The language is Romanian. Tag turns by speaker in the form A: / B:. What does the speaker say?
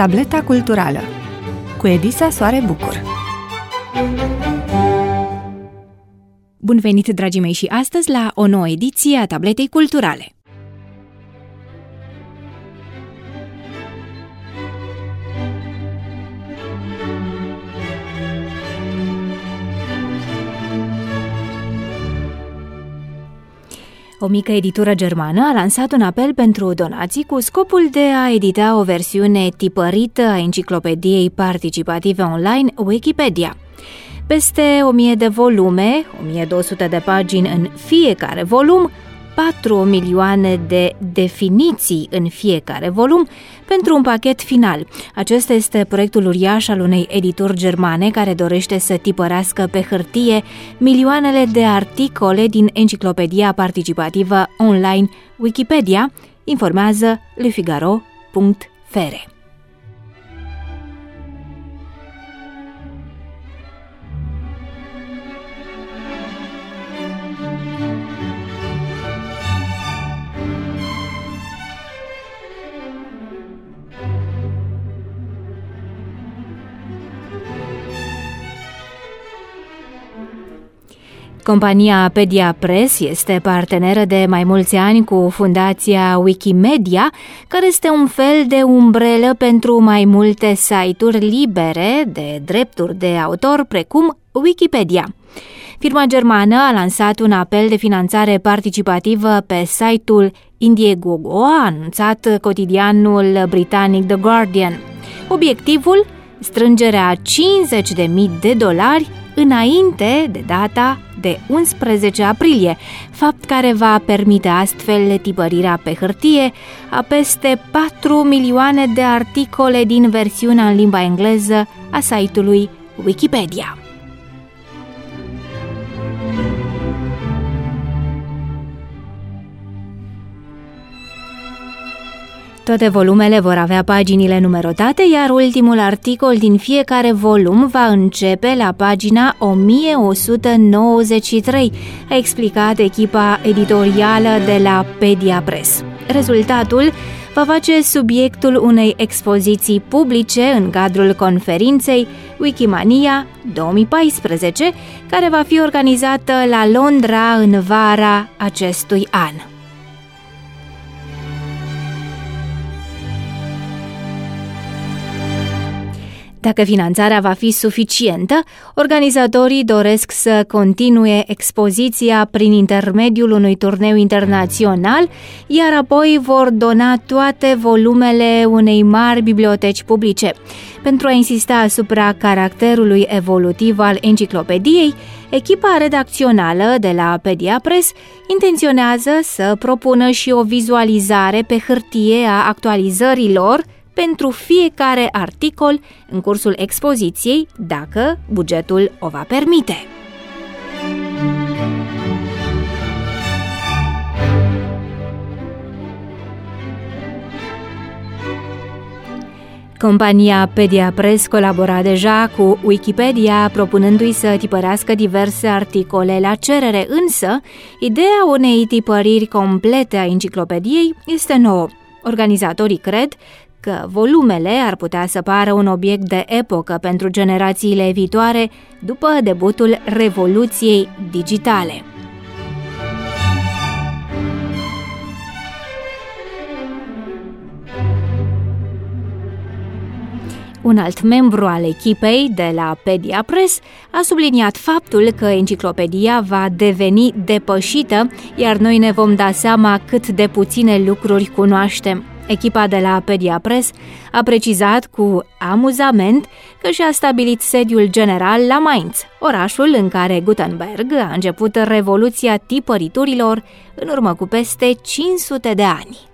A: Tableta culturală cu Edisa Soare Bucur. Bun venit, dragii mei, și astăzi la o nouă ediție a Tabletei culturale. O mică editură germană a lansat un apel pentru donații cu scopul de a edita o versiune tipărită a enciclopediei participative online Wikipedia. Peste 1000 de volume, 1200 de pagini în fiecare volum, 4 milioane de definiții în fiecare volum pentru un pachet final. Acesta este proiectul uriaș al unei edituri germane care dorește să tipărească pe hârtie milioanele de articole din enciclopedia participativă online Wikipedia, informează LeFigaro.fr. Compania Pedia Press este parteneră de mai mulți ani cu fundația Wikimedia, care este un fel de umbrelă pentru mai multe site-uri libere de drepturi de autor, precum Wikipedia. Firma germană a lansat un apel de finanțare participativă pe site-ul Indiegogo, a anunțat cotidianul britanic The Guardian. Obiectivul? Strângerea $50.000 înainte de data de 11 aprilie, fapt care va permite astfel tipărirea pe hârtie a peste 4 milioane de articole din versiunea în limba engleză a site-ului Wikipedia. Toate volumele vor avea paginile numerotate, iar ultimul articol din fiecare volum va începe la pagina 1193, a explicat echipa editorială de la Pedia Press. Rezultatul va face subiectul unei expoziții publice în cadrul conferinței Wikimania 2014, care va fi organizată la Londra în vara acestui an. Dacă finanțarea va fi suficientă, organizatorii doresc să continue expoziția prin intermediul unui turneu internațional, iar apoi vor dona toate volumele unei mari biblioteci publice. Pentru a insista asupra caracterului evolutiv al enciclopediei, echipa redacțională de la Pedia Press intenționează să propună și o vizualizare pe hârtie a actualizărilor pentru fiecare articol în cursul expoziției, dacă bugetul o va permite. Compania Pedia Press colabora deja cu Wikipedia, propunându-i să tipărească diverse articole la cerere, însă ideea unei tipăriri complete a enciclopediei este nouă. Organizatorii cred că volumele ar putea să pară un obiect de epocă pentru generațiile viitoare după debutul revoluției digitale. Un alt membru al echipei de la Pedia Press a subliniat faptul că enciclopedia va deveni depășită, iar noi ne vom da seama cât de puține lucruri cunoaștem. Echipa de la Pedia Press a precizat cu amuzament că și-a stabilit sediul general la Mainz, orașul în care Gutenberg a început revoluția tipăriturilor în urmă cu peste 500 de ani.